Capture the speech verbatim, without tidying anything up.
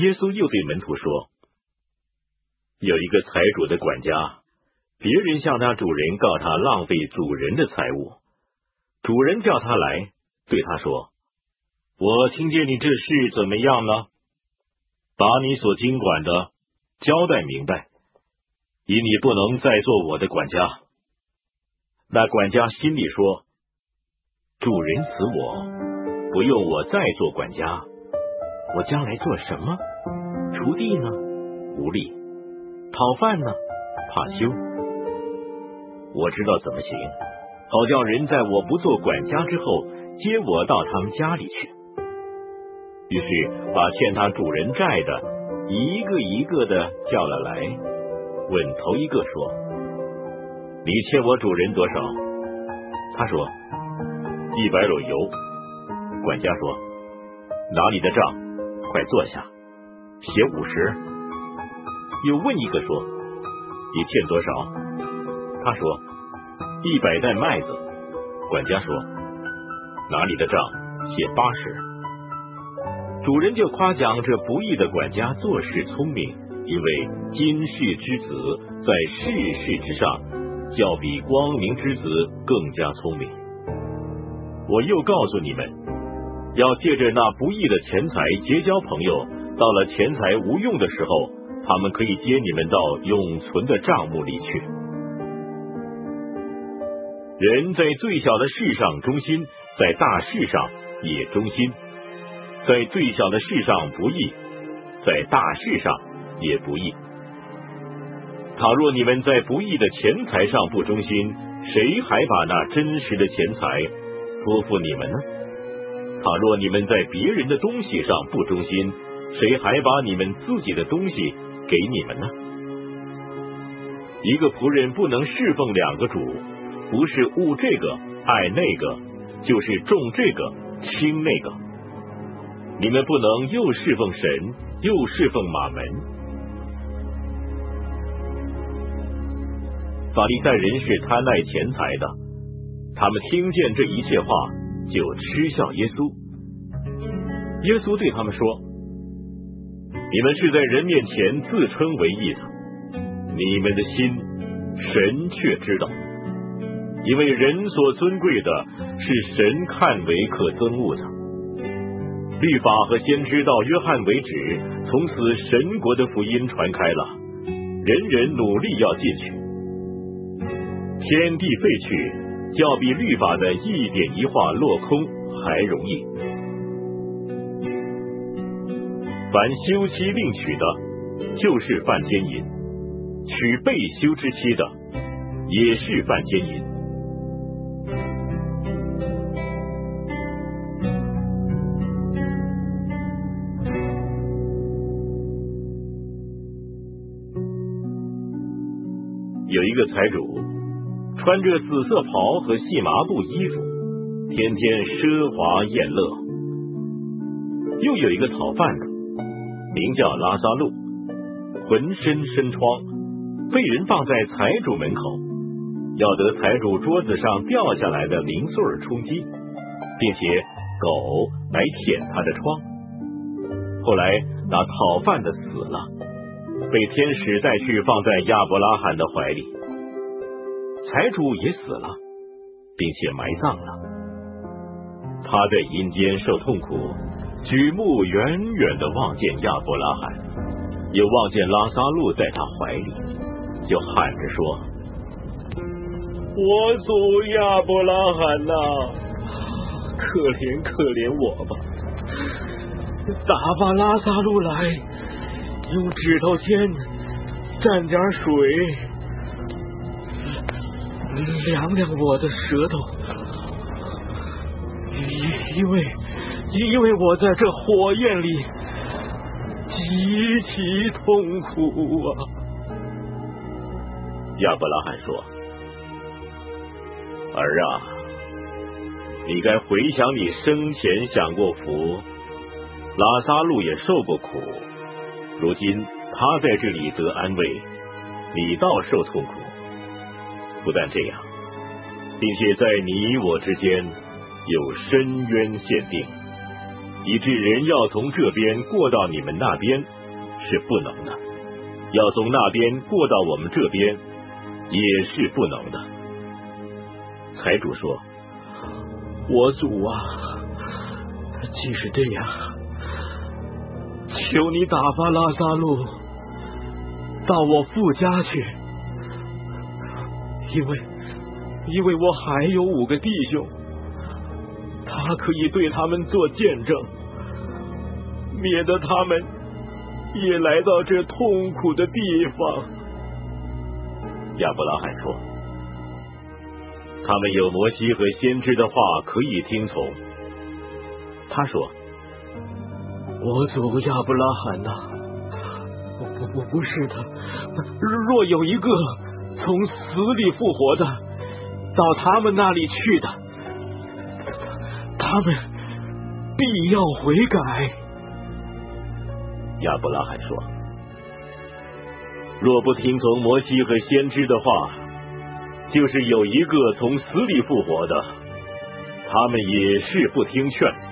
耶稣又对门徒说，有一个财主的管家，别人向他主人告他浪费主人的财物，主人叫他来，对他说，我听见你这事怎么样呢？把你所经管的交代明白，以你不能再做我的管家。那管家心里说，主人死我，不用我再做管家，我将来做什么？锄地呢？无力；讨饭呢？怕羞。我知道怎么行，好叫人在我不做管家之后，接我到他们家里去。于是把欠他主人债的一个一个的叫了来，问头一个说，你欠我主人多少？他说，一百篓油。管家说，拿你的账，快坐下，写五十。又问一个说，你欠多少？他说，一百担麦子。管家说，拿你的账，写八十。主人就夸奖这不义的管家做事聪明，因为今世之子在世事之上，较比光明之子更加聪明。我又告诉你们，要借着那不义的钱财结交朋友，到了钱财无用的时候，他们可以接你们到永存的账目里去。人在最小的事上忠心，在大事上也忠心。在最小的事上不义，在大事上也不义。倘若你们在不义的钱财上不忠心，谁还把那真实的钱财托付你们呢？倘若你们在别人的东西上不忠心，谁还把你们自己的东西给你们呢？一个仆人不能侍奉两个主，不是恶这个爱那个，就是重这个轻那个。你们不能又侍奉神，又侍奉马门。法利赛人是贪爱钱财的，他们听见这一切话，就嗤笑耶稣。耶稣对他们说，你们是在人面前自称为义的，你们的心神却知道，因为人所尊贵的是神看为可憎恶的。律法和先知到约翰为止，从此神国的福音传开了，人人努力要进去。天地废去，较比律法的一点一画落空还容易。凡休妻另娶的，就是犯奸淫；娶被休之妻的，也是犯奸淫。有一个财主，穿着紫色袍和细麻布衣服，天天奢华宴乐。又有一个讨饭的，名叫拉撒路，浑身深疮，被人放在财主门口，要得财主桌子上掉下来的零碎充饥，并且狗来舔他的疮。后来那讨饭的死了，被天使带去放在亚伯拉罕的怀里。财主也死了，并且埋葬了。他在阴间受痛苦，举目远远地望见亚伯拉罕，又望见拉撒路在他怀里，就喊着说，我主亚伯拉罕呐、啊，可怜可怜我吧，打发拉撒路来，用指头尖蘸点水，凉凉我的舌头，因为因为我在这火焰里极其痛苦啊。亚伯拉罕说，儿啊，你该回想你生前享过福，拉撒路也受过苦，如今他在这里得安慰，你倒受痛苦。不但这样，并且在你我之间有深渊限定， 以致人要从这边过到你们那边是不能的，要从那边过到我们这边也是不能的。财主说：我主啊，既是这样，求你打发拉撒路到我父家去，因为因为我还有五个弟兄，他可以对他们做见证，免得他们也来到这痛苦的地方。亚伯拉罕说：他们有摩西和先知的话可以听从。他说：我主亚伯拉罕呐、啊，不不不是的，若有一个从死里复活的到他们那里去的，他们必要悔改。亚伯拉罕说：若不听从摩西和先知的话，就是有一个从死里复活的，他们也是不听劝。